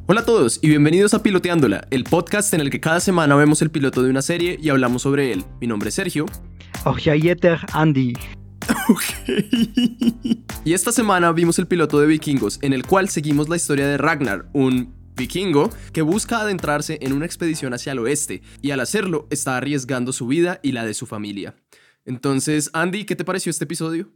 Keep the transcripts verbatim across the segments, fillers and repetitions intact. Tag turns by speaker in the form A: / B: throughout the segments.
A: Hola a todos y bienvenidos a Piloteándola, el podcast en el que cada semana vemos el piloto de una serie y hablamos sobre él. Mi nombre es Sergio.
B: Ojayeter Andy.
A: Ok. Y esta semana vimos el piloto de Vikingos, en el cual seguimos la historia de Ragnar, un vikingo que busca adentrarse en una expedición hacia el oeste y al hacerlo está arriesgando su vida y la de su familia. Entonces, Andy, ¿qué te pareció este episodio?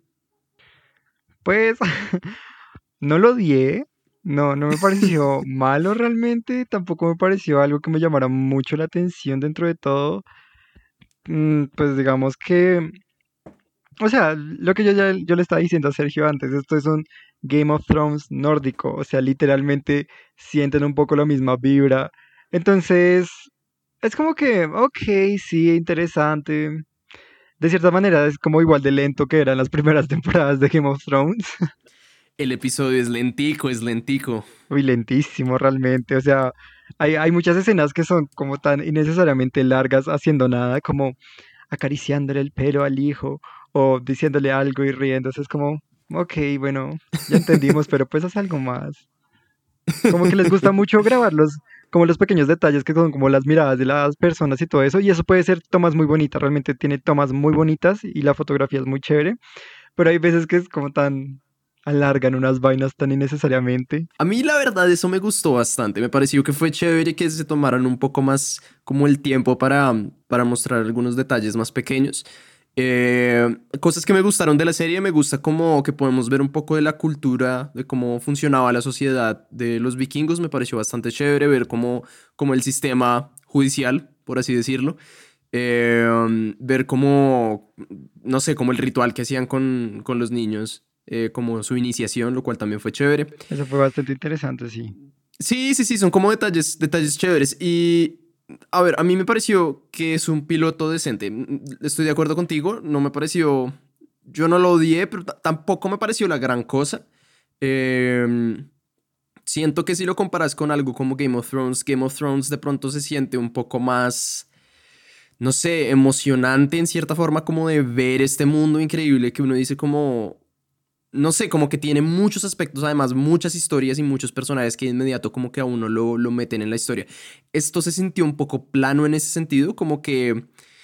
B: Pues no lo odié, no, no me pareció malo realmente, tampoco me pareció algo que me llamara mucho la atención dentro de todo. Mm, Pues digamos que, o sea, lo que yo ya yo le estaba diciendo a Sergio antes, esto es un Game of Thrones nórdico, o sea, literalmente sienten un poco la misma vibra. Entonces, es como que, ok, sí, interesante. De cierta manera es como igual de lento que eran las primeras temporadas de Game of Thrones.
A: El episodio es lentico, es lentico.
B: Uy, lentísimo realmente. O sea, hay, hay muchas escenas que son como tan innecesariamente largas haciendo nada, como acariciándole el pelo al hijo o diciéndole algo y riéndose. Es como, ok, bueno, ya entendimos, pero pues haz algo más. Como que les gusta mucho grabar los, como los pequeños detalles que son como las miradas de las personas y todo eso. Y eso puede ser tomas muy bonitas, realmente tiene tomas muy bonitas y la fotografía es muy chévere. Pero hay veces que es como tan alargan unas vainas tan innecesariamente.
A: A mí la verdad eso me gustó bastante, me pareció que fue chévere que se tomaran un poco más como el tiempo para, para mostrar algunos detalles más pequeños. Eh, cosas que me gustaron de la serie, me gusta como que podemos ver un poco de la cultura, de cómo funcionaba la sociedad de los vikingos, me pareció bastante chévere ver cómo, cómo el sistema judicial, por así decirlo, eh, ver cómo, no sé, como el ritual que hacían con, con los niños, eh, como su iniciación, lo cual también fue chévere.
B: Eso fue bastante interesante, sí.
A: Sí, sí, sí, son como detalles, detalles chéveres. Y, a ver, a mí me pareció que es un piloto decente. Mm, Estoy de acuerdo contigo, no me pareció, yo no lo odié, pero t- tampoco me pareció la gran cosa. Eh, Siento que si lo comparas con algo como Game of Thrones, Game of Thrones de pronto se siente un poco más, no sé, emocionante en cierta forma como de ver este mundo increíble que uno dice como, no sé, como que tiene muchos aspectos, además muchas historias y muchos personajes que de inmediato como que a uno lo, lo meten en la historia. Esto se sintió un poco plano en ese sentido, como que,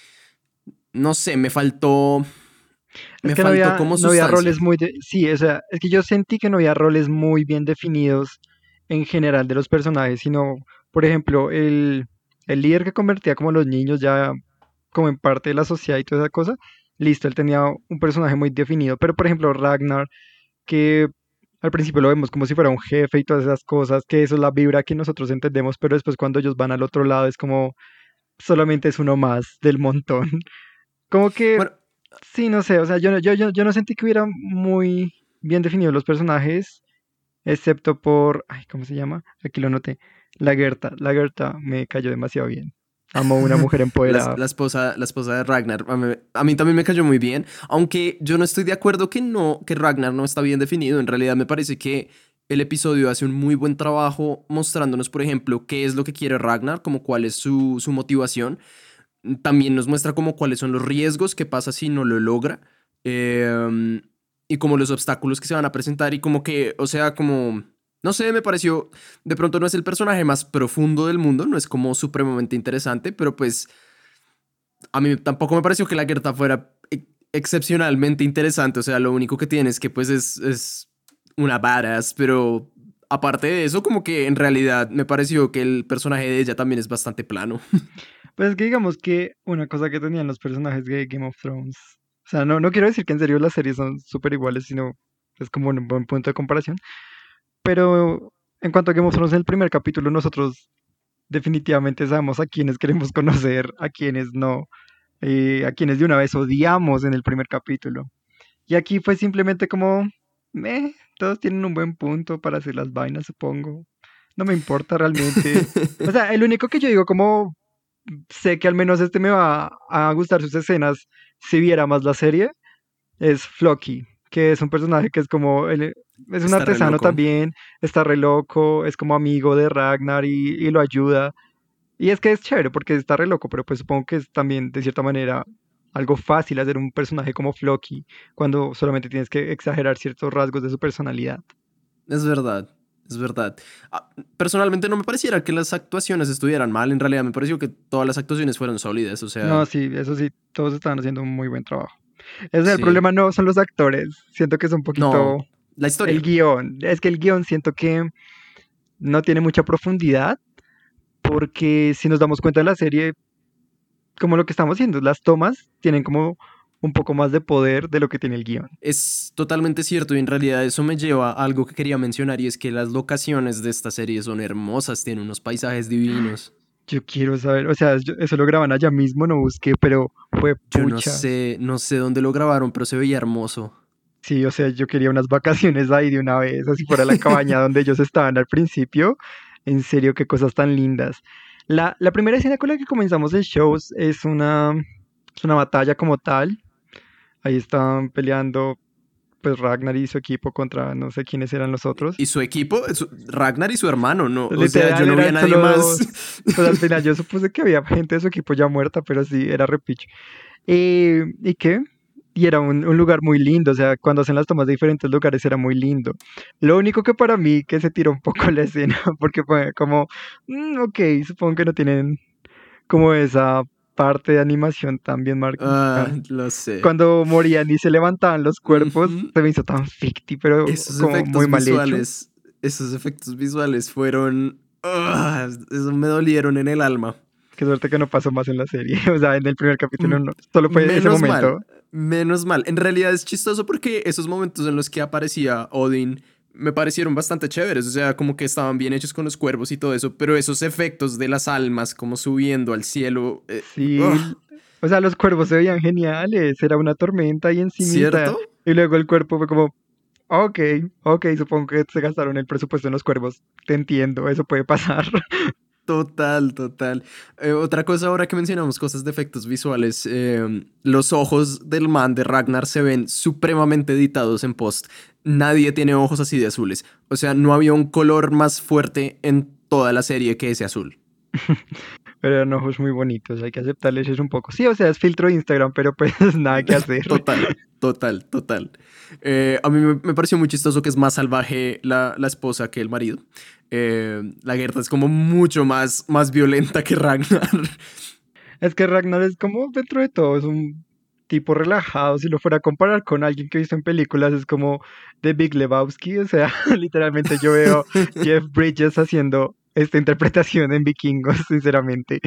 A: no sé, me faltó,
B: Es
A: me
B: que no
A: faltó
B: había,
A: como
B: no había
A: sustancia.
B: roles muy... de- sí, o sea, es que yo sentí que no había roles muy bien definidos en general de los personajes, sino, por ejemplo, el, el líder que convertía como a los niños ya como en parte de la sociedad y toda esa cosa, listo, él tenía un personaje muy definido, pero por ejemplo Ragnar, que al principio lo vemos como si fuera un jefe y todas esas cosas, que eso es la vibra que nosotros entendemos, pero después cuando ellos van al otro lado es como solamente es uno más del montón. Como que,
A: Bueno,
B: sí, no sé, o sea, yo, no- yo, yo, yo no sentí que hubiera muy bien definidos los personajes, excepto por, ay, ¿cómo se llama? Aquí lo noté, la Gerta. La Gerta me cayó demasiado bien. Amo una mujer
A: la,
B: empoderada.
A: la esposa, la esposa de Ragnar, a mí, a mí también me cayó muy bien, aunque yo no estoy de acuerdo que no, que Ragnar no está bien definido. En realidad me parece que el episodio hace un muy buen trabajo mostrándonos, por ejemplo, qué es lo que quiere Ragnar, como cuál es su, su motivación. También nos muestra como cuáles son los riesgos, qué pasa si no lo logra, eh, y como los obstáculos que se van a presentar y como que, o sea, como, no sé, me pareció, de pronto no es el personaje más profundo del mundo, no es como supremamente interesante, pero pues a mí tampoco me pareció que la Gerta fuera e- excepcionalmente interesante, o sea, lo único que tiene es que pues es, es una badass, pero aparte de eso, como que en realidad me pareció que el personaje de ella también es bastante plano.
B: Pues es que digamos que una cosa que tenían los personajes de Game of Thrones, o sea, no, no quiero decir que en serio las series son súper iguales, sino es como un buen punto de comparación, pero en cuanto a Game of Thrones, en el primer capítulo nosotros definitivamente sabemos a quienes queremos conocer, a quienes no, eh, a quienes de una vez odiamos en el primer capítulo. Y aquí fue simplemente como, meh, todos tienen un buen punto para hacer las vainas, supongo. No me importa realmente. O sea, el único que yo digo como sé que al menos este me va a gustar sus escenas si viera más la serie, es Floki, que es un personaje que es como, el- es un
A: Está re
B: artesano
A: loco.
B: también, está re loco, es como amigo de Ragnar y, y lo ayuda. Y es que es chévere porque está re loco, pero pues supongo que es también de cierta manera algo fácil hacer un personaje como Floki cuando solamente tienes que exagerar ciertos rasgos de su personalidad.
A: Es verdad. Es verdad. Ah, personalmente no me pareciera que las actuaciones estuvieran mal. En realidad me pareció que todas las actuaciones fueron sólidas. O
B: No,
A: sea,
B: sí, eso sí, todos están haciendo un muy buen trabajo. Ese es el
A: sí.
B: problema, no son los actores. Siento que es un poquito
A: No, la
B: el
A: historia.
B: guión. Es que el guión siento que no tiene mucha profundidad, porque si nos damos cuenta de la serie, como lo que estamos haciendo, las tomas tienen como un poco más de poder de lo que tiene el guión.
A: Es totalmente cierto y en realidad eso me lleva a algo que quería mencionar y es que las locaciones de esta serie son hermosas, tienen unos paisajes divinos.
B: Yo quiero saber, o sea, yo- eso lo graban allá mismo, no busqué, pero fue
A: Yo no
B: puchas.
A: sé, no sé dónde lo grabaron, pero se veía hermoso.
B: Sí, o sea, yo quería unas vacaciones ahí de una vez, así fuera la cabaña donde ellos estaban al principio. En serio, qué cosas tan lindas. La, la primera escena con la que comenzamos el show es una, es una batalla como tal. Ahí estaban peleando pues Ragnar y su equipo contra no sé quiénes eran los otros.
A: Y su equipo, su- Ragnar y su hermano, ¿no? O sea, yo
B: Literal
A: no vi a
B: eran
A: nadie
B: solo
A: más.
B: dos. Pues al final yo supuse que había gente de su equipo ya muerta, pero sí, era repicho. Eh, ¿y qué? Y era un, un lugar muy lindo, o sea, cuando hacen las tomas de diferentes lugares era muy lindo. Lo único que para mí que se tiró un poco la escena, porque fue como, "Mm, ok, supongo que no tienen como esa parte de animación tan bien
A: Ah,
B: marcada.
A: lo sé.
B: Cuando morían y se levantaban los cuerpos,
A: Ujú.
B: se me hizo tan ficti, pero
A: Esos
B: como muy
A: efectos
B: mal hecho.
A: visuales, esos efectos visuales fueron... ah, eso me dolieron en el alma.
B: Qué suerte que no pasó más en la serie, o sea, en el primer capítulo
A: M-
B: no, solo fue ese
A: Menos
B: momento.
A: mal, menos mal. En realidad es chistoso porque esos momentos en los que aparecía Odin me parecieron bastante chéveres, o sea, como que estaban bien hechos con los cuervos y todo eso, pero esos efectos de las almas como subiendo al cielo, eh,
B: Sí,
A: ugh,
B: o sea, los cuervos se veían geniales, era una tormenta ahí encimita,
A: ¿cierto?
B: y luego el cuerpo fue como, ok, ok, supongo que se gastaron el presupuesto en los cuervos, te entiendo, eso puede pasar.
A: Total, total. Eh, otra cosa ahora que mencionamos cosas de efectos visuales, eh, los ojos del man de Ragnar se ven supremamente editados en post. Nadie tiene ojos así de azules. O sea, no había un color más fuerte en toda la serie que ese azul.
B: Pero eran ojos muy bonitos, hay que aceptarles eso un poco. Sí, o sea, es filtro de Instagram, pero pues nada que hacer.
A: Total, total, total. Eh, a mí me, me pareció muy chistoso que es más salvaje la, la esposa que el marido. Eh, la Gerta es como mucho más, más violenta que Ragnar.
B: Es que Ragnar es como, dentro de todo, es un tipo relajado. Si lo fuera a comparar con alguien que he visto en películas, es como The Big Lebowski. O sea, literalmente yo veo Jeff Bridges haciendo esta interpretación en Vikingos, sinceramente.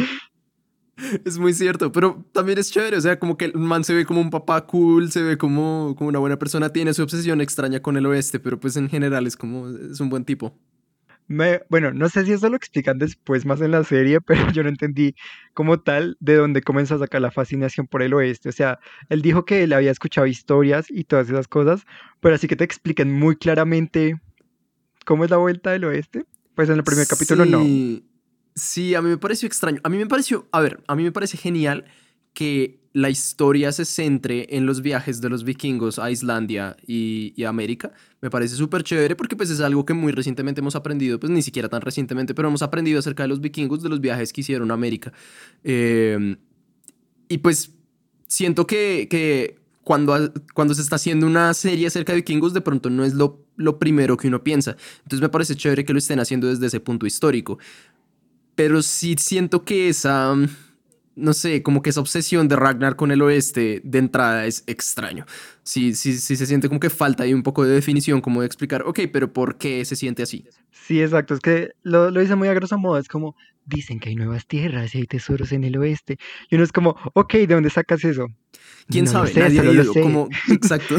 A: Es muy cierto, pero también es chévere, o sea, como que el man se ve como un papá cool, se ve como, como una buena persona, tiene su obsesión extraña con el oeste, pero pues en general es como, es un buen tipo.
B: Me, bueno, no sé si eso lo explican después más en la serie, pero yo no entendí como tal de dónde comenzó a sacar la fascinación por el oeste. O sea, él dijo que él había escuchado historias y todas esas cosas, pero así que te expliquen muy claramente cómo es la vuelta del oeste. Pues en el primer capítulo no.
A: Sí, sí, a mí me pareció extraño, a mí me pareció, a ver, a mí me parece genial que la historia se centre en los viajes de los vikingos a Islandia y, y a América. Me parece súper chévere porque pues es algo que muy recientemente hemos aprendido, pues ni siquiera tan recientemente, pero hemos aprendido acerca de los vikingos, de los viajes que hicieron a América. Eh, y pues siento que, que cuando, ha- cuando se está haciendo una serie acerca de vikingos, de pronto no es lo, lo primero que uno piensa. Entonces me parece chévere que lo estén haciendo desde ese punto histórico. Pero sí siento que esa, mm, no sé, como que esa obsesión de Ragnar con el oeste de entrada es extraño. Sí, sí, sí se siente como que falta ahí un poco de definición, como de explicar, ok, pero ¿por qué se siente así?
B: Sí, exacto. Es que lo, lo dice muy a grosso modo. Es como, dicen que hay nuevas tierras y hay tesoros en el oeste. Y uno es como, ok, ¿de dónde sacas eso?
A: ¿Quién
B: No lo
A: sabe?
B: sé,
A: Nadie ha
B: solo lo
A: ido.
B: sé.
A: Como, exacto.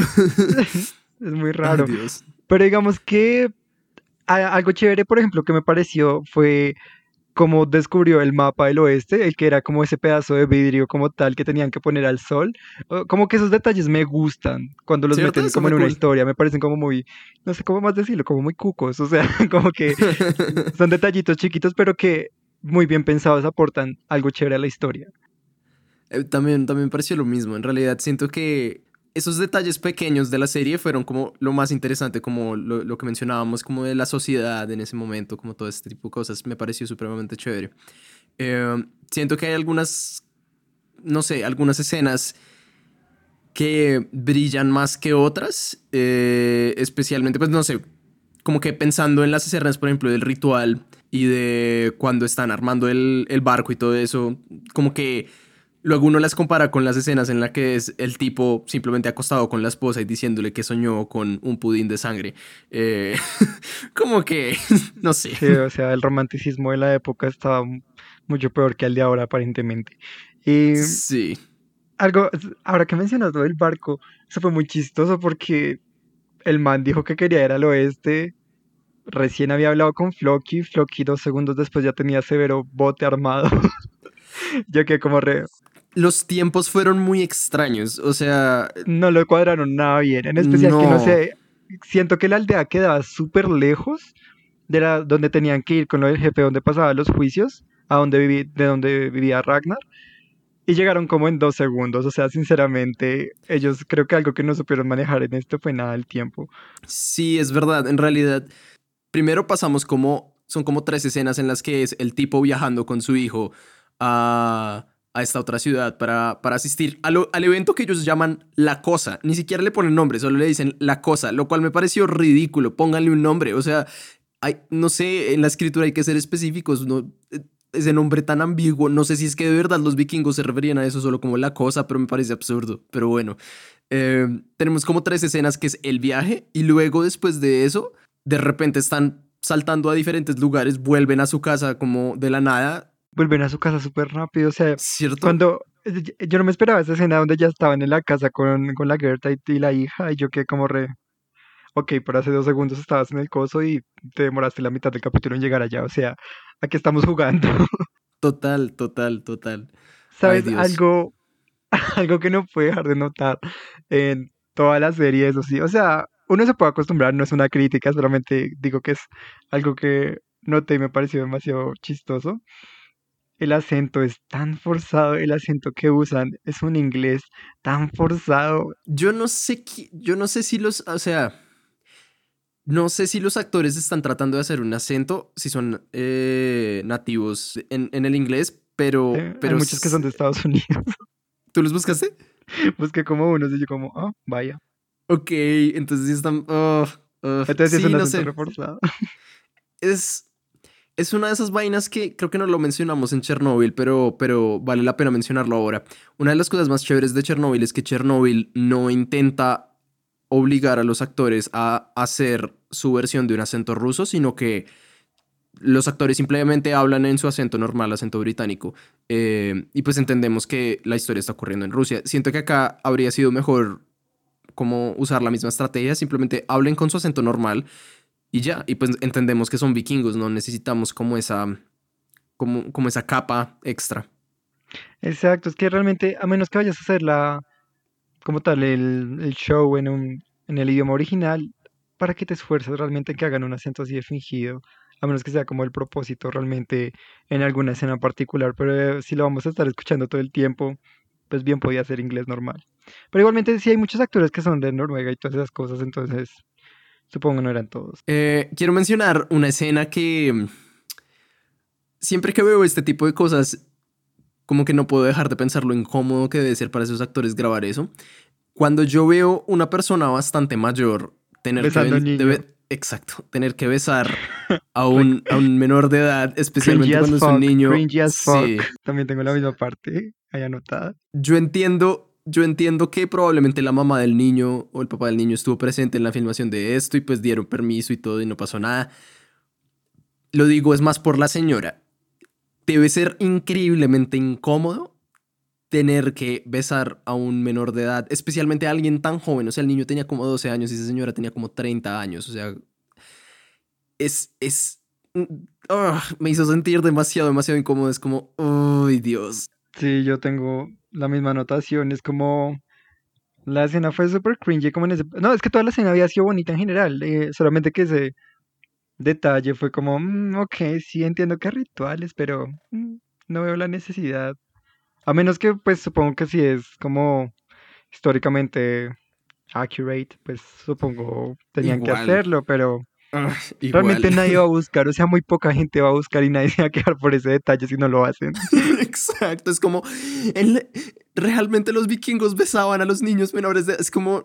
B: Es muy
A: Ay,
B: raro.
A: Dios.
B: Pero digamos que a- algo chévere, por ejemplo, que me pareció fue cómo descubrió el mapa del oeste, el que era como ese pedazo de vidrio como tal que tenían que poner al sol. O- Como que esos detalles me gustan cuando los
A: ¿Cierto?
B: meten
A: Eso
B: como
A: fue
B: en una
A: cool.
B: historia, me parecen como muy, no sé cómo más decirlo, como muy cucos, o sea, como que son detallitos chiquitos, pero que muy bien pensados aportan algo chévere a la historia.
A: Eh, también, también me pareció lo mismo. En realidad, siento que esos detalles pequeños de la serie fueron como lo más interesante, como lo, lo que mencionábamos, como de la sociedad en ese momento, como todo este tipo de cosas. Me pareció supremamente chévere. Eh, siento que hay algunas, no sé, algunas escenas que brillan más que otras, eh, especialmente, pues no sé, como que pensando en las escenas, por ejemplo, del ritual y de cuando están armando el, el barco y todo eso, como que luego uno las compara con las escenas en las que es el tipo simplemente acostado con la esposa y diciéndole que soñó con un pudín de sangre. Eh, como que, no sé.
B: Sí, o sea, el romanticismo de la época estaba mu- mucho peor que el de ahora, aparentemente. Y
A: Sí.
B: algo, ahora que mencionas lo del barco, eso fue muy chistoso porque el man dijo que quería ir al oeste. Recién había hablado con Floki. Floki dos segundos después ya tenía severo bote armado. Yo que como re,
A: Los tiempos fueron muy extraños, o sea,
B: no lo cuadraron nada bien. En especial que no
A: no.
B: sé, siento que la aldea quedaba súper lejos de la, donde tenían que ir con lo del jefe, donde pasaban los juicios, a donde viví, de donde vivía Ragnar. Y llegaron como en dos segundos. O sea, sinceramente, ellos creo que algo que no supieron manejar en esto fue nada el tiempo.
A: Sí, es verdad, en realidad, primero pasamos como, son como tres escenas en las que es el tipo viajando con su hijo a, a esta otra ciudad para, para asistir a lo- al evento que ellos llaman La Cosa. Ni siquiera le ponen nombre, solo le dicen La Cosa, lo cual me pareció ridículo. Pónganle un nombre, o sea, hay, no sé, en la escritura hay que ser específicos, ¿no? Eh, Ese nombre tan ambiguo, no sé si es que de verdad los vikingos se referían a eso solo como La Cosa, pero me parece absurdo. Pero bueno, eh, tenemos como tres escenas que es el viaje y luego después de eso, de repente están saltando a diferentes lugares, vuelven a su casa como de la nada,
B: Vuelven a su casa súper rápido. O sea,
A: ¿cierto?
B: cuando eh, yo no me esperaba esa escena donde ya estaban en la casa con, con la Gerta y, y la hija, y yo quedé como re, ok, por hace dos segundos estabas en el coso y te demoraste la mitad del capítulo en llegar allá. O sea, aquí estamos jugando.
A: Total, total, total. Ay,
B: ¿Sabes?
A: Dios.
B: Algo, algo que no puede dejar de notar en toda la serie, eso sí. O sea, uno se puede acostumbrar, no es una crítica, solamente digo que es algo que noté y me pareció demasiado chistoso. El acento es tan forzado, el acento que usan es un inglés tan forzado.
A: Yo no sé, qui- yo no sé si los, o sea, no sé si los actores están tratando de hacer un acento, si son eh, nativos en, en el inglés, pero,
B: eh, Hay
A: pero,
B: muchos que
A: s-
B: son de Estados Unidos.
A: ¿tú los buscaste?
B: Busqué como unos y yo como, ah, vaya.
A: Ok, entonces sí están, ugh, ugh.
B: Entonces sí es un
A: Sí, no
B: acento
A: sé,
B: reforzado.
A: es, es una de esas vainas que creo que no lo mencionamos en Chernobyl, pero, pero vale la pena mencionarlo ahora. Una de las cosas más chéveres de Chernobyl es que Chernobyl no intenta obligar a los actores a hacer su versión de un acento ruso, sino que los actores simplemente hablan en su acento normal, acento británico. Eh, y pues entendemos que la historia está ocurriendo en Rusia. Siento que acá habría sido mejor como usar la misma estrategia, simplemente hablen con su acento normal y ya. Y pues entendemos que son vikingos, no necesitamos como esa, como, como esa capa extra.
B: Exacto, es que realmente, a menos que vayas a hacer la, como tal, el, el show en un, en el idioma original, ¿para qué te esfuerzas realmente en que hagan un acento así de fingido? A menos que sea como el propósito realmente en alguna escena particular, pero eh, si lo vamos a estar escuchando todo el tiempo, pues bien podía ser inglés normal. Pero igualmente sí hay muchos actores que son de Noruega y todas esas cosas, entonces supongo no eran todos.
A: Eh, quiero mencionar una escena que mm, siempre que veo este tipo de cosas, como que no puedo dejar de pensar lo incómodo que debe ser para esos actores grabar eso. Cuando yo veo una persona bastante mayor tener que,
B: Besando a un
A: ven-
B: niño.
A: debe- exacto, tener que besar a
B: Fue
A: un, a un menor de edad,
B: cringy
A: especialmente
B: as
A: cuando es un
B: fuck,
A: niño,
B: cringy as fuck.
A: sí,
B: También tengo la misma parte ahí anotada.
A: yo entiendo, yo entiendo que probablemente la mamá del niño o el papá del niño estuvo presente en la filmación de esto y pues dieron permiso y todo y no pasó nada. Lo digo es más por la señora. Debe ser increíblemente incómodo tener que besar a un menor de edad, especialmente a alguien tan joven. O sea, el niño tenía como doce años y esa señora tenía como treinta años. O sea, es, es, mm, ah, me hizo sentir demasiado, demasiado incómodo. Es como, uy, Dios.
B: Sí, yo tengo la misma anotación. Es como la escena fue súper cringy, como en ese. No, es que toda la escena había sido bonita en general. Eh, solamente que ese detalle fue como, "Mm, ok, sí entiendo que hay rituales, pero mm, no veo la necesidad. A menos que, pues supongo que si es como históricamente accurate, pues supongo tenían que
A: Igual,
B: hacerlo, pero
A: ah, igual.
B: realmente nadie va a buscar, o sea, muy poca gente va a buscar y nadie se va a quedar por ese detalle si no lo hacen.
A: Exacto, es como, el- realmente los vikingos besaban a los niños menores de, es como,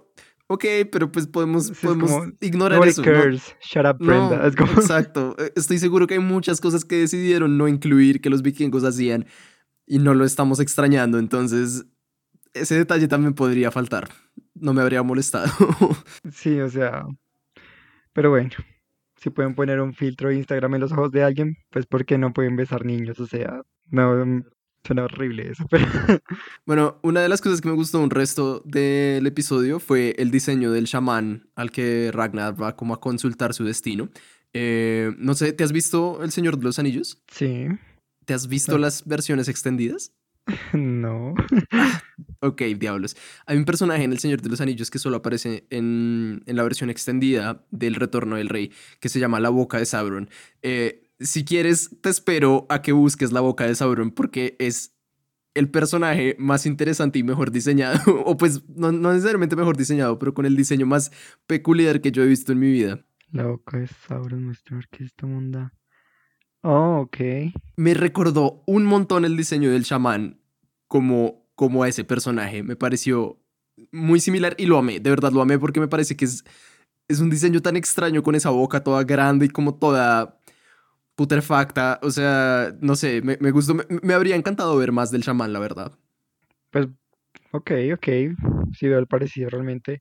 A: Ok, pero pues podemos,
B: Sí, es
A: podemos
B: como,
A: ignorar
B: nobody
A: eso, ¿no?
B: cares, shut up, Brenda.
A: No,
B: Es como,
A: exacto. Eh, Estoy seguro que hay muchas cosas que decidieron no incluir que los vikingos hacían y no lo estamos extrañando, entonces ese detalle también podría faltar. No me habría molestado.
B: sí, o sea, pero bueno, si pueden poner un filtro de Instagram en los ojos de alguien, pues ¿por qué no pueden besar niños? O sea, no, mm, suena horrible eso, pero
A: Bueno, una de las cosas que me gustó un resto del episodio fue el diseño del chamán al que Ragnar va como a consultar su destino. Eh, no sé, ¿te has visto El Señor de los Anillos?
B: sí,
A: ¿Te has visto
B: no,
A: las versiones extendidas?
B: no,
A: Ah, ok, diablos. Hay un personaje en El Señor de los Anillos que solo aparece en, en la versión extendida del Retorno del Rey, que se llama La Boca de Sauron. Eh, si quieres, te espero a que busques La Boca de Sauron porque es el personaje más interesante y mejor diseñado, o pues no, no necesariamente mejor diseñado, pero con el diseño más peculiar que yo he visto en mi vida.
B: la boca de Sauron muestra que esta munda. Oh, ok.
A: Me recordó un montón el diseño del chamán como, como a ese personaje. Me pareció muy similar y lo amé, de verdad lo amé porque me parece que es, es un diseño tan extraño con esa boca toda grande y como toda putrefacta. O sea, no sé, me, me gustó, me, me habría encantado ver más del chamán, la verdad.
B: Pues, ok, ok. Sí veo el parecido realmente.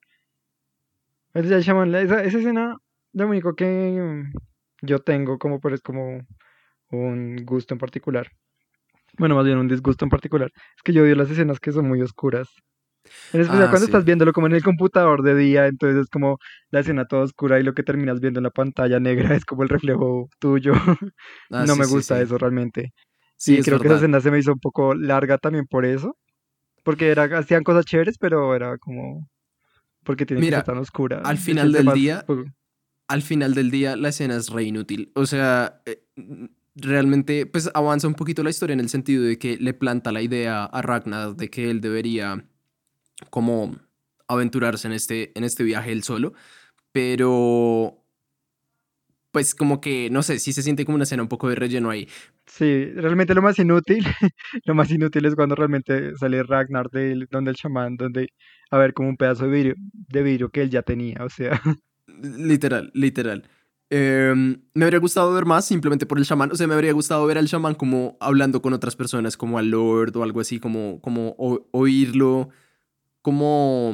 B: El ya llaman, esa, esa escena, lo único que mm, yo tengo como, pero es como un gusto en particular. Bueno, más bien un disgusto en particular. Es que yo odio las escenas que son muy oscuras. En especial
A: Ah,
B: cuando
A: sí.
B: estás viéndolo como en el computador de día, entonces es como la escena toda oscura y lo que terminas viendo en la pantalla negra es como el reflejo tuyo.
A: Ah,
B: No
A: sí,
B: me
A: sí,
B: gusta
A: sí.
B: eso realmente.
A: Sí,
B: Y
A: es
B: creo que esa
A: verdad.
B: escena se me hizo un poco larga también por eso. Porque era, hacían cosas chéveres, pero era como, porque tiene que ser
A: Mira,
B: tan oscura.
A: al
B: Es que
A: final
B: es
A: del
B: más,
A: día,
B: pues,
A: al final del día, la escena es re inútil. O sea, eh, mm, realmente, pues avanza un poquito la historia en el sentido de que le planta la idea a Ragnar de que él debería como aventurarse en este, en este viaje él solo. Pero, pues como que, no sé, sí se siente como una escena un poco de relleno ahí.
B: sí, realmente lo más inútil, lo más inútil es cuando realmente sale Ragnar del, donde el chamán, donde, a ver, como un pedazo de vidrio, de vidrio que él ya tenía, o sea,
A: Literal, literal. Em, me habría gustado ver más simplemente por el chamán. O sea, me habría gustado ver al chamán como hablando con otras personas, como al Lord o algo así, como, como o- oírlo, como,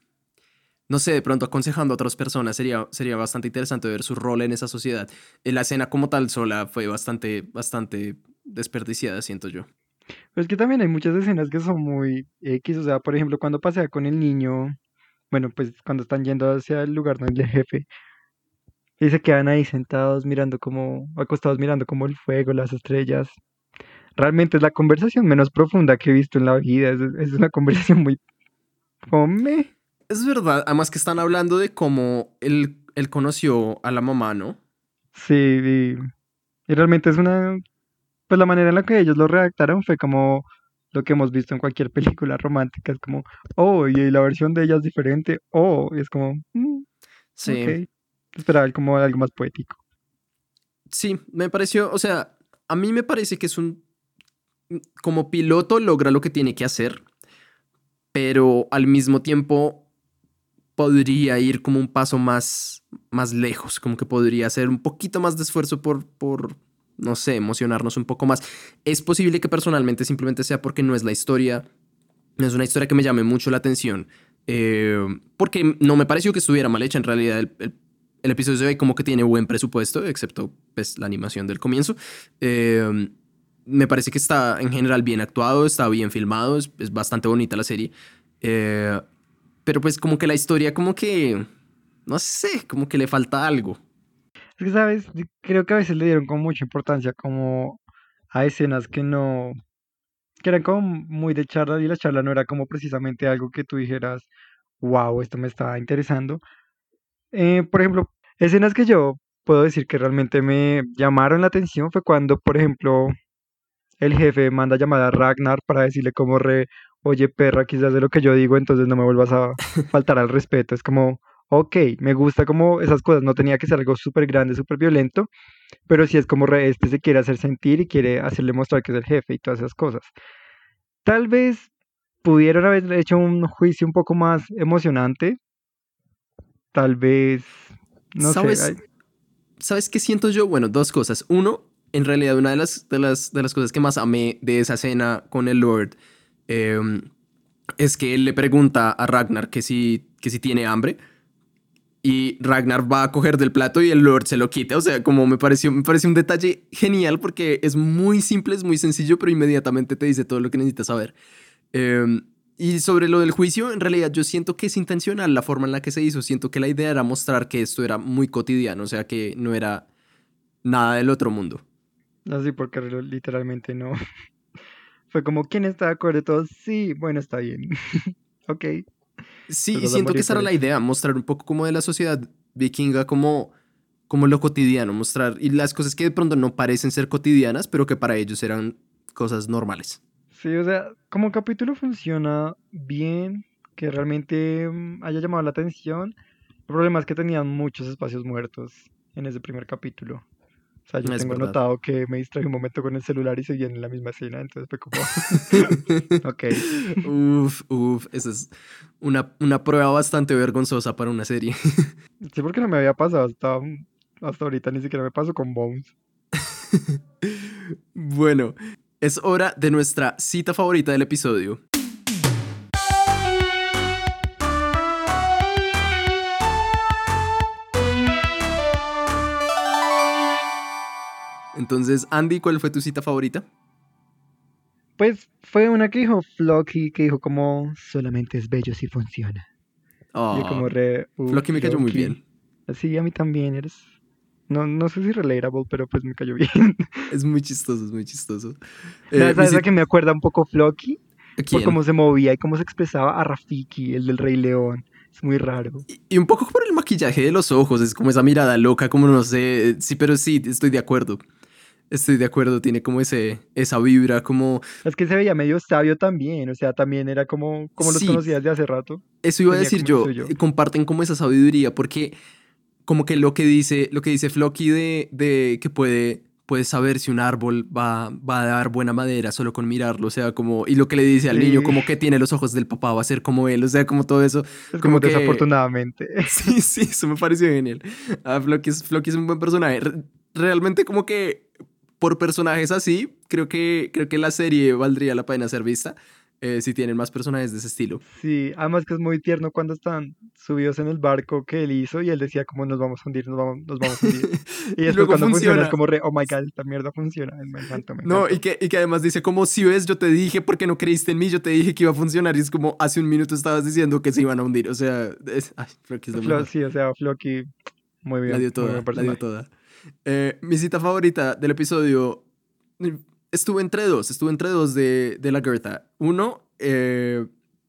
A: no sé, de pronto aconsejando a otras personas. Sería, sería bastante interesante ver su rol en esa sociedad. Eh, La escena como tal sola fue bastante, bastante desperdiciada, siento yo.
B: pero es que también hay muchas escenas que son muy X, o sea, por ejemplo, cuando pasea con el niño, bueno, pues cuando están yendo hacia el lugar donde el jefe, y se quedan ahí sentados mirando como, acostados mirando como el fuego, las estrellas. Realmente es la conversación menos profunda que he visto en la vida, es, es una conversación muy fome.
A: Es verdad, además que están hablando de cómo él, él conoció a la mamá, ¿no?
B: Sí, y, y realmente es una, pues la manera en la que ellos lo redactaron fue como lo que hemos visto en cualquier película romántica, es como, oh, y la versión de ella es diferente, oh, y es como, "Mm, ok,
A: Sí.
B: esperaba como algo más poético.
A: Sí, me pareció, o sea, a mí me parece que es un, como piloto logra lo que tiene que hacer, pero al mismo tiempo podría ir como un paso más, más lejos, como que podría hacer un poquito más de esfuerzo por, por, no sé, emocionarnos un poco más. Es posible que personalmente simplemente sea porque no es la historia, no es una historia que me llame mucho la atención, eh, porque no me pareció que estuviera mal hecha en realidad. El, el, el episodio se ve como que tiene buen presupuesto, excepto pues, la animación del comienzo. Eh, me parece que está en general bien actuado, está bien filmado, es, es bastante bonita la serie. Eh, pero pues como que la historia como que, no sé, como que le falta algo.
B: Es que, ¿sabes? Yo creo que a veces le dieron como mucha importancia como a escenas que no, que eran como muy de charla y la charla no era como precisamente algo que tú dijeras, wow, esto me está interesando. Eh, por ejemplo, escenas que yo puedo decir que realmente me llamaron la atención fue cuando, por ejemplo, el jefe manda llamar a Ragnar para decirle como re, oye perra, quizás de lo que yo digo, entonces no me vuelvas a faltar al respeto. Es como, ok, me gusta como esas cosas, no tenía que ser algo súper grande, súper violento, pero sí es como re, este se quiere hacer sentir y quiere hacerle mostrar que es el jefe y todas esas cosas. Tal vez pudieron haber hecho un juicio un poco más emocionante, Tal vez, no sé,
A: ¿Sabes?
B: ay,
A: ¿Sabes qué siento yo? Bueno, dos cosas. Uno, en realidad una de las, de las, de las cosas que más amé de esa escena con el Lord eh, es que él le pregunta a Ragnar que si, que si tiene hambre y Ragnar va a coger del plato y el Lord se lo quita. O sea, como me pareció, me pareció un detalle genial porque es muy simple, es muy sencillo, pero inmediatamente te dice todo lo que necesitas saber. Eh, y sobre lo del juicio, en realidad yo siento que es intencional la forma en la que se hizo. Siento que la idea era mostrar que esto era muy cotidiano, o sea, que no era nada del otro mundo.
B: así porque re- literalmente no. Fue como, ¿quién está de acuerdo? Todos, sí, bueno, está bien. Ok,
A: Sí,
B: nos
A: y
B: vas a
A: siento que
B: morir
A: esa
B: por
A: era la
B: eso.
A: idea, mostrar un poco como de la sociedad vikinga, como, como lo cotidiano, mostrar y las cosas que de pronto no parecen ser cotidianas, pero que para ellos eran cosas normales.
B: Sí, o sea, como capítulo funciona bien, que realmente mm, haya llamado la atención. El problema es que tenían muchos espacios muertos en ese primer capítulo. O sea, yo
A: Es
B: tengo
A: verdad.
B: anotado que me distraje un momento con el celular y seguían en la misma escena, entonces fue como, ok.
A: Uf, uf, esa es una, una prueba bastante vergonzosa para una serie.
B: Sí, porque no me había pasado hasta, hasta ahorita, ni siquiera me pasó con Bones.
A: Bueno, es hora de nuestra cita favorita del episodio. Entonces, Andy, ¿cuál fue tu cita favorita?
B: Pues fue una que dijo Flocky, que dijo como, solamente es bello si funciona. Y yo
A: Ah,
B: como re, uh,
A: Floki me cayó muy
B: Flocky.
A: bien.
B: Así a mí también eres. No, no sé si relatable, pero pues me cayó bien.
A: Es muy chistoso, es muy chistoso.
B: No,
A: Eh, mi
B: ¿sabes a
A: cita...
B: qué me acuerda un poco Flocky? Por
A: ¿Quién?
B: cómo se movía y cómo se expresaba a Rafiki, el del Rey León. Es muy raro.
A: Y, y un poco por el maquillaje de los ojos, es como esa mirada loca, como no sé. Sí, pero sí, estoy de acuerdo. Estoy de acuerdo, tiene como ese, esa vibra, como...
B: Es que se veía medio sabio también, o sea, también era como, como los
A: Sí,
B: conocías de hace rato.
A: eso iba a
B: Tenía
A: decir
B: como lo
A: yo,
B: suyo.
A: eh, comparten como esa sabiduría, porque como que lo que dice, lo que dice Floki de, de que puede, puede saber si un árbol va, va a dar buena madera solo con mirarlo, o sea, como, y lo que le dice al niño,
B: Sí,
A: como que tiene los ojos del papá, va a ser como él, o sea, como todo eso,
B: es como
A: como que,
B: desafortunadamente.
A: sí, sí, eso me pareció genial. Ah, Floki es, Floki es un buen personaje, Re- realmente como que por personajes así, creo que, creo que la serie valdría la pena ser vista, eh, si tienen más personajes de ese estilo.
B: Sí, además que es muy tierno cuando están subidos en el barco que él hizo y él decía como nos vamos a hundir, nos vamos, nos vamos a hundir. Y
A: Y
B: después
A: luego
B: cuando funciona es
A: funciona.
B: como re, oh my god, esta mierda funciona. Me encantó, me
A: No, y
B: encantó.
A: que, y que además dice como si ves, yo te dije porque no creíste en mí, yo te dije que iba a funcionar y es como hace un minuto estabas diciendo que se iban a hundir, o sea, es, ay, creo que es lo
B: Flo,
A: mejor.
B: sí, o sea, Floki, muy
A: La
B: bien,
A: dio
B: muy buen
A: toda, la dio
B: personaje.
A: toda. Eh, mi cita favorita del episodio mm, estuvo entre dos, estuvo entre dos de, de la Goethe. Uno, eh,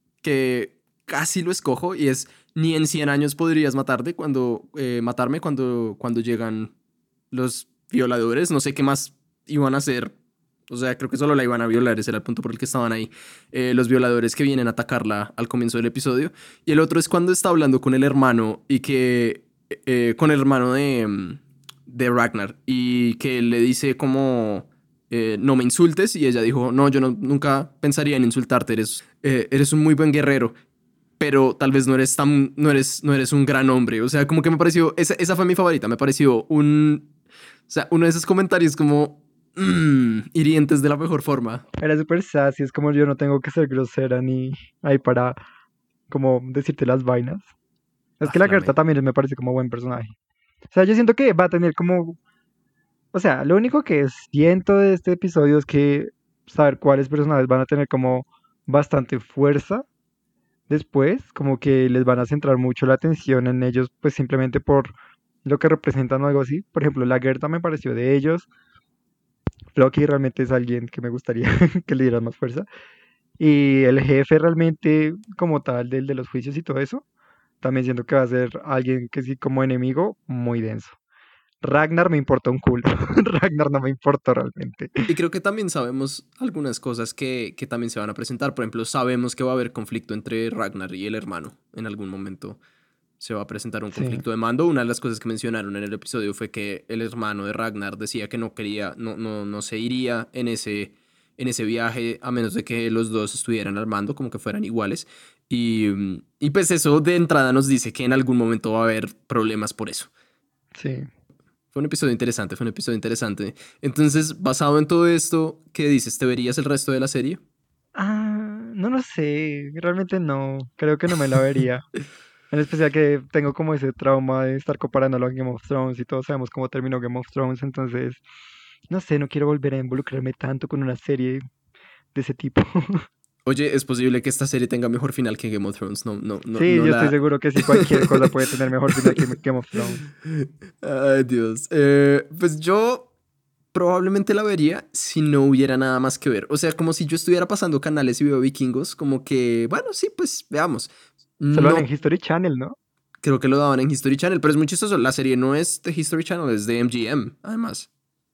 A: que casi lo escojo y es ni en cien años podrías matarte cuando, eh, matarme cuando, cuando llegan los violadores. No sé qué más iban a hacer. O sea, creo que solo la iban a violar, ese era el punto por el que estaban ahí. Eh, los violadores que vienen a atacarla al comienzo del episodio. Y el otro es cuando está hablando con el hermano y que... eh, con el hermano de, mm, de Ragnar y que le dice como... eh, no me insultes y ella dijo, no, yo no, nunca pensaría en insultarte, eres, eh, eres un muy buen guerrero, pero tal vez no eres tan, no eres, no eres un gran hombre. O sea, como que me pareció, esa, esa fue mi favorita, me pareció un, o sea, uno de esos comentarios como mm, hirientes de la mejor forma.
B: Era súper sassy, es como yo no tengo que ser grosera ni ahí para como decirte las vainas. Es
A: Ah,
B: que la
A: la
B: carta
A: amé.
B: también me parece como buen personaje. O sea, yo siento que va a tener como, o sea, lo único que siento de este episodio es que saber cuáles personajes van a tener como bastante fuerza después, como que les van a centrar mucho la atención en ellos, pues simplemente por lo que representan o algo así. Por ejemplo, la Gerta me pareció de ellos. Floki realmente es alguien que me gustaría que le dieran más fuerza. Y el jefe realmente, como tal, del de los juicios y todo eso, también siento que va a ser alguien que sí, como enemigo, muy denso. Ragnar me importa un culo. Ragnar no me importó realmente.
A: Y creo que también sabemos algunas cosas que, que también se van a presentar. Por ejemplo, sabemos que va a haber conflicto entre Ragnar y el hermano en algún momento. Se va a presentar un
B: Sí,
A: conflicto de mando. Una de las cosas que mencionaron en el episodio fue que el hermano de Ragnar decía que no quería, no, no, no se iría en ese, en ese viaje a menos de que los dos estuvieran al mando, como que fueran iguales. Y, y pues eso de entrada nos dice que en algún momento va a haber problemas por eso.
B: Sí.
A: Fue un episodio interesante, fue un episodio interesante. Entonces, basado en todo esto, ¿qué dices? ¿Te verías el resto de la serie?
B: Ah, no lo sé, realmente no, creo que no me la vería. En especial que tengo como ese trauma de estar comparándolo a Game of Thrones y todos sabemos cómo terminó Game of Thrones, entonces, no sé, no quiero volver a involucrarme tanto con una serie de ese tipo.
A: Oye, es posible que esta serie tenga mejor final que Game of Thrones. No, no, no,
B: Sí,
A: no
B: yo estoy
A: la.
B: seguro que sí, cualquier cosa puede tener mejor final que Game of Thrones.
A: Ay, Dios. Eh, pues yo probablemente la vería si no hubiera nada más que ver. O sea, como si yo estuviera pasando canales y veo vikingos, como que, bueno, sí, pues veamos.
B: Se lo dan en
A: No
B: History Channel, ¿no?
A: creo que lo daban en History Channel, pero es muy chistoso. La serie no es de History Channel, es de M G M, además.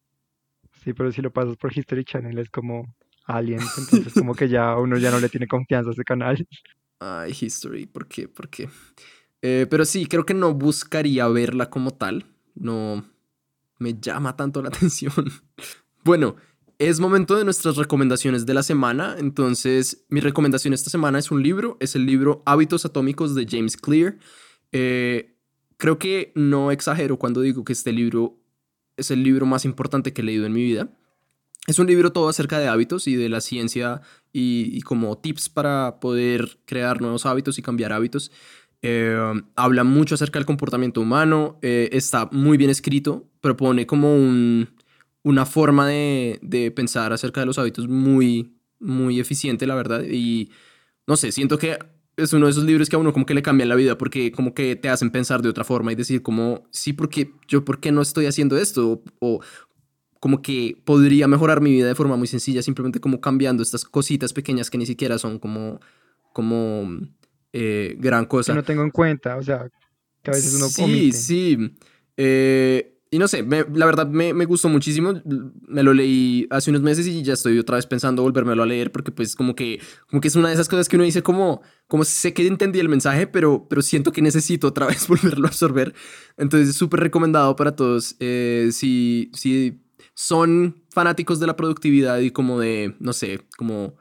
B: Sí, pero si lo pasas por History Channel es como Aliens, entonces como que ya uno ya no le tiene confianza a ese canal.
A: Ay, History, ¿por qué? ¿Por qué? Eh, pero sí, creo que no buscaría verla como tal. No me llama tanto la atención. Bueno, es momento de nuestras recomendaciones de la semana. Entonces, mi recomendación esta semana es un libro. Es el libro Hábitos Atómicos de James Clear. Eh, creo que no exagero cuando digo que este libro es el libro más importante que he leído en mi vida. Es un libro todo acerca de hábitos y de la ciencia y, y como tips para poder crear nuevos hábitos y cambiar hábitos. Eh, habla mucho acerca del comportamiento humano, eh, está muy bien escrito, propone como un, una forma de, de pensar acerca de los hábitos muy, muy eficiente, la verdad. Y no sé, siento que es uno de esos libros que a uno como que le cambian la vida porque como que te hacen pensar de otra forma y decir como, sí, porque yo, ¿por qué no estoy haciendo esto? O, como que podría mejorar mi vida de forma muy sencilla, simplemente como cambiando estas cositas pequeñas que ni siquiera son como, como eh, gran
B: Que
A: cosa.
B: no tengo en cuenta, o sea, que a veces uno
A: Sí,
B: omite.
A: sí. Eh, y no sé, me- la verdad me, me gustó muchísimo. Me lo leí hace unos meses y ya estoy otra vez pensando volvérmelo a leer porque pues como que, como que es una de esas cosas que uno dice como, como sé que entendí el mensaje, pero, pero siento que necesito otra vez volverlo a absorber. Entonces es súper recomendado para todos. Eh, si, si son fanáticos de la productividad y como de, no sé, como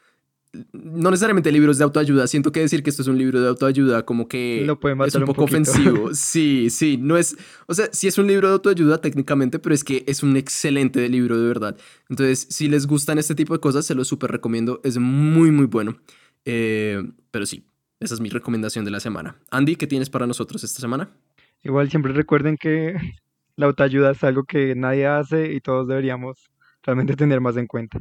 A: no necesariamente libros de autoayuda. Siento que decir que esto es un libro de autoayuda como
B: Lo
A: que
B: puede
A: es
B: matar
A: un
B: un
A: poco
B: poquito.
A: ofensivo. Sí, sí, no es, o sea, sí es un libro de autoayuda técnicamente, pero es que es un excelente libro de verdad. Entonces, si les gustan este tipo de cosas, se los súper recomiendo. Es muy, muy bueno. Eh, pero sí, esa es mi recomendación de la semana. Andy, ¿qué tienes para nosotros esta semana?
B: Igual siempre recuerden que la autoayuda es algo que nadie hace y todos deberíamos realmente tener más en cuenta.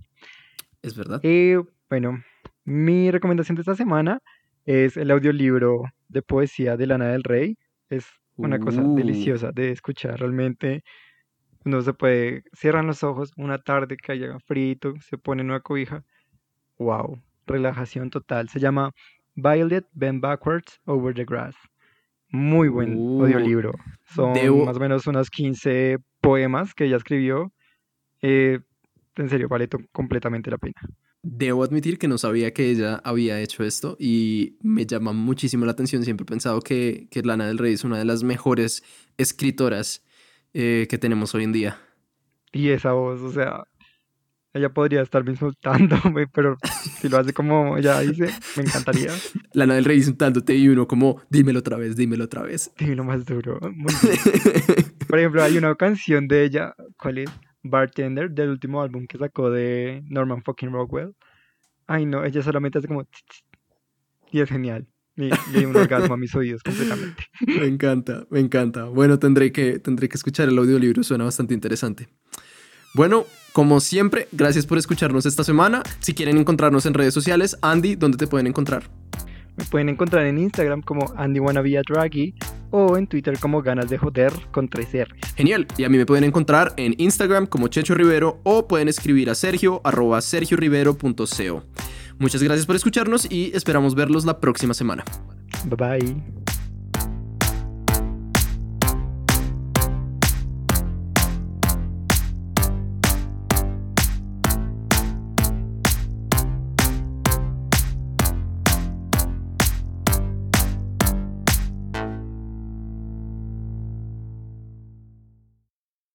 A: Es verdad.
B: Y bueno, mi recomendación de esta semana es el audiolibro de poesía de Lana del Rey. Es una cosa
A: Uh,
B: deliciosa de escuchar. Realmente uno se puede, cierran los ojos una tarde que haya frito, se pone en una cobija. Wow, relajación total. Se llama Violet Bend Backwards Over the Grass. Muy buen
A: uh,
B: audiolibro. Son más
A: debo,
B: o menos unos quince poemas que ella escribió. Eh, en serio, vale to- completamente la pena.
A: Debo admitir que no sabía que ella había hecho esto y me llama muchísimo la atención. Siempre he pensado que, que Lana del Rey es una de las mejores escritoras eh, que tenemos hoy en día.
B: Y esa voz, o sea, ella podría estarme insultando, pero si lo hace como ella dice, me encantaría.
A: Lana del Rey insultándote y uno como, dímelo otra vez, dímelo otra vez.
B: Dime lo más duro, muy bien. Por ejemplo, hay una canción de ella, ¿cuál es? Bartender, del último álbum que sacó de Norman fucking Rockwell. Ay, no, ella solamente hace como tss, tss, y es genial. Y le dio un orgasmo a mis oídos completamente.
A: Me encanta, me encanta. Bueno, tendré que, tendré que escuchar el audiolibro, suena bastante interesante. Bueno, como siempre, gracias por escucharnos esta semana. Si quieren encontrarnos en redes sociales, Andy, ¿dónde te pueden encontrar?
B: Me pueden encontrar en Instagram como Andy Wanna Be a Draggy o en Twitter como Ganas de Joder con tres R's.
A: Genial. Y a mí me pueden encontrar en Instagram como Checho Rivero o pueden escribir a Sergio arroba sergiorivero punto co. Muchas gracias por escucharnos y esperamos verlos la próxima semana.
B: Bye bye.